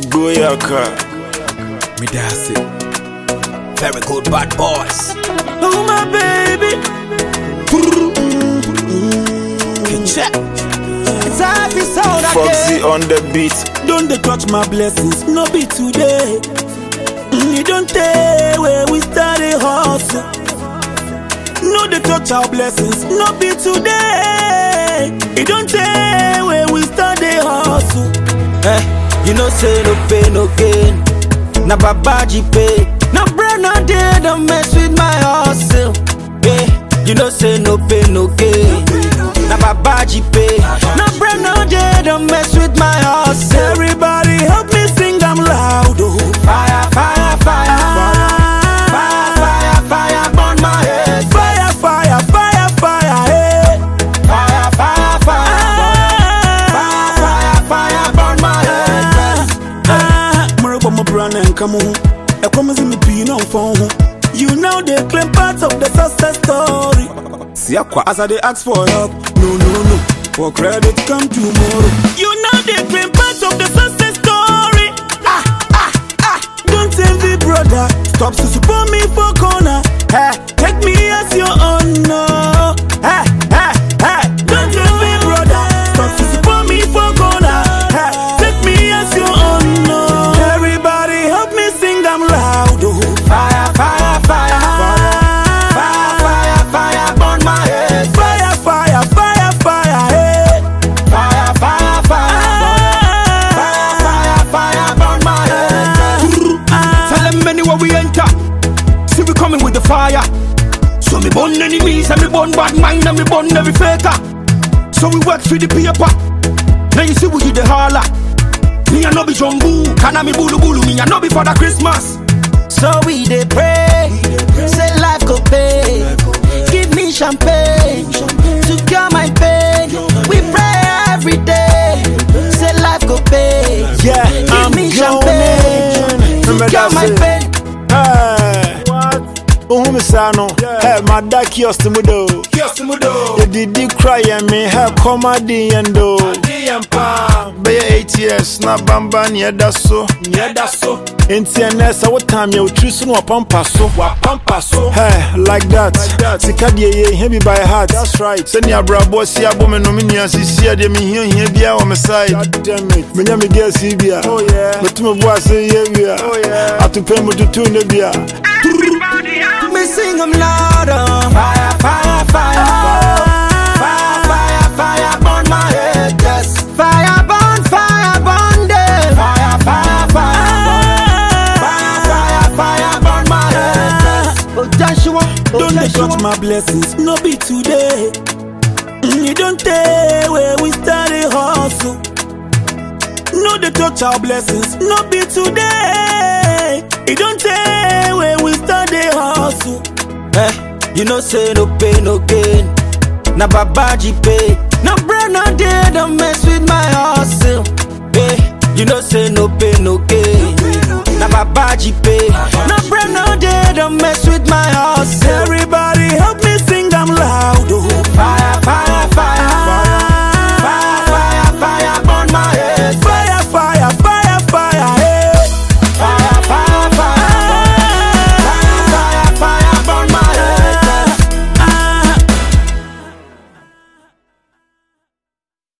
Goyaka. Me that's it. Very good bad boys. Oh my baby. Check. It's happy sound again. Foxy on the beat. Don't they touch my blessings, no be today. You don't tell where we started hustle. No they touch our blessings, no be today. You don't tell where we started hustle. You know say no pain no gain. Na babaji pay. No bread no day, don't mess with my hustle. You know say no pain no gain. Na babaji pay. No bread no day, don't mess with my hustle. Everybody help me sing, I'm loud. Oh. Fire, fire, fire, fire, fire, fire, fire, burn my head. Fire, fire, fire, fire, hey. Fire, fire, fire, fire, fire, fire, burn my head. Murder my brand and come on. I promise me being on phone. You know they claim parts of the success story. See as I they ask for help. No. For credit come tomorrow. You know they claim parts of the success story. Don't envy brother. Stop to support me for corner. Hey, take me as your honor. Hey. Don't envy brother. Stop to support me for corner. Hey, take me as your honor. Everybody help me sing, I'm loud. Oh. Fire, fire, fire, fire, fire, fire, burn my head. Fire, fire, fire, fire, hey. Fire, fire, fire, fire, fire, fire, burn my head. Tell them anywhere we enter, see we coming with the fire. So me burn enemies and me burn bad mind and me burn every faker. So we work for the paper. Now you see we do the holler. Me a no be jumbo, can I me bulu bulu? Me a no be for the Christmas. So we dey pray, say life go pay. Give me champagne to cure my pain. We pray every day, say life go pay. Yeah, give me champagne to cure my pain. Misano, hey, my dad kiosk to mudo. You did cry and me help comedy and do. Be 8 years, na bamba near that so. In TNS, what time you choose no pampaso. Hey, like that. Sikadia, heavy by heart. That's right. Send your brabo, see a woman nominias, see them here be on my side. Damn it. Minyami dear Sibia. Oh, yeah. But to my boy say, yeah. Oh, yeah. I have to pay me to tune the beer. Me sing 'em louder. Fire, fire, fire, fire, fire, fire, burn my head. Yes. Fire, burn day. Fire, fire, fire, fire, fire, burn my head. Yes. Oh Joshua, don't they touch my blessings, no be today. You don't tell where we started hustle. No they touch our blessings, no be today. You don't tell where we started hustle. You know say no pain no gain. Na babaji pay. No bread no day, don't mess with my hustle. You know say no pain no gain. Na babaji pay. No bread no day, don't mess with my